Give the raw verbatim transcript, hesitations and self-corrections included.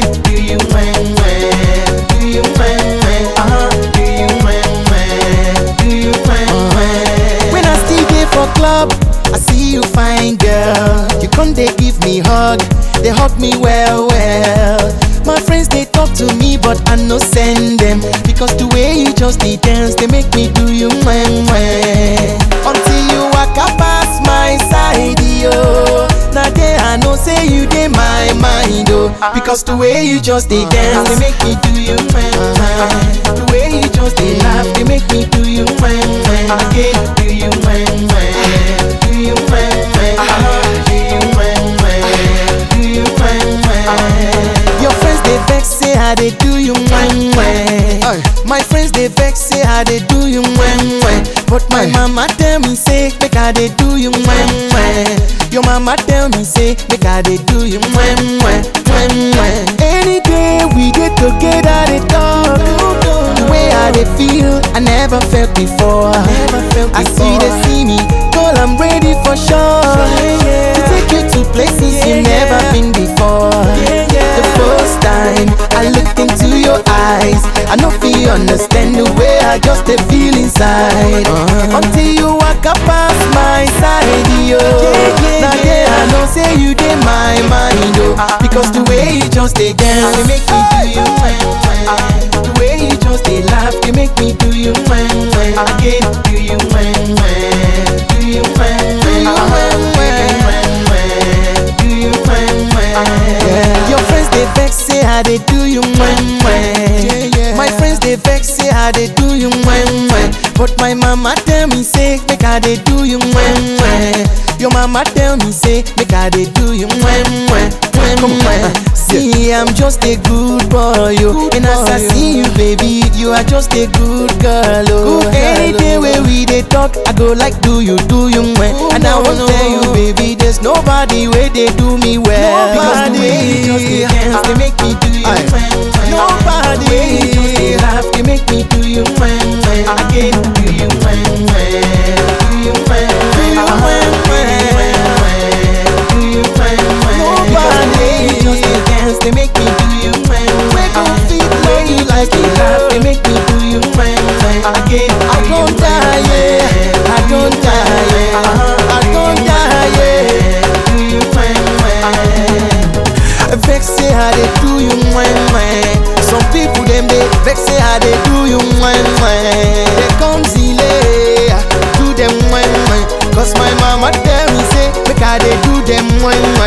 do you when when? Do you when when? Uh-huh. Do you when when? Do you when when? When I still dey for club, I see you fine girl. You come they give me hug, they hug me well well. My friends they talk to me but I no send them, because the way you just dey dance they make me do you when when. Until you walk up past my side, yo. Now there I know say you dey my mind, oh. Because the way you just dey dance they make me do you when when. The way you just dey laugh they make me do you when when. Again, do you when when? Do you when when? Do you when when? Do you when when? Your friends they vex say I dey do you when when. My friends they vex say I dey do you when when. But my mama tell me say make I dey do you when when. Your mama tell me say make I dey do you when when when when. Any day we dey together they talk. The way I dey feel I never felt before. I see they see me, girl I'm ready for sure. To take you to places you never been before. The first time I look into your eyes, I know feel understand the way I just dey feel inside. Until you walk up past my side, yo. Now there I know say you dey my mind, oh. Because the way you just dey dance, they make me do you when when. The way you just dey laugh, they make me do you when when. Again, do you when when? Do you when when? Do you when when? Do you when when? Your friends they vex say I dey do you when when. My friends they vex say I dey do you when when. But my mama tell me say make I dey do you when when. Your mama tell me say make I dey do you when when when when. See I'm just a good boy, yo. And as I see you, baby, you are just a good girl, oh. Any day where we dey talk, I go like do you do you when. And I won't tell you, baby, there's nobody where they do me well. Because the way you just dey dance, they make me do you when when. Nobody. The way you just dey laugh, they make me do you when when. Again, do you when when? Do you when when? Do you when when? Do you when when? Nobody. The way you just dey dance, they make me do you when when. Go feet the way you like it, laugh, they make me do you when when. Again, I don't die, yeah. I don't die, yeah. I don't die, yeah. Do you when when? Vex say how they do you when when. Some people them they vex say how they do you when when. They come delay, do them when when. Cause my mama tell me say make I they do them when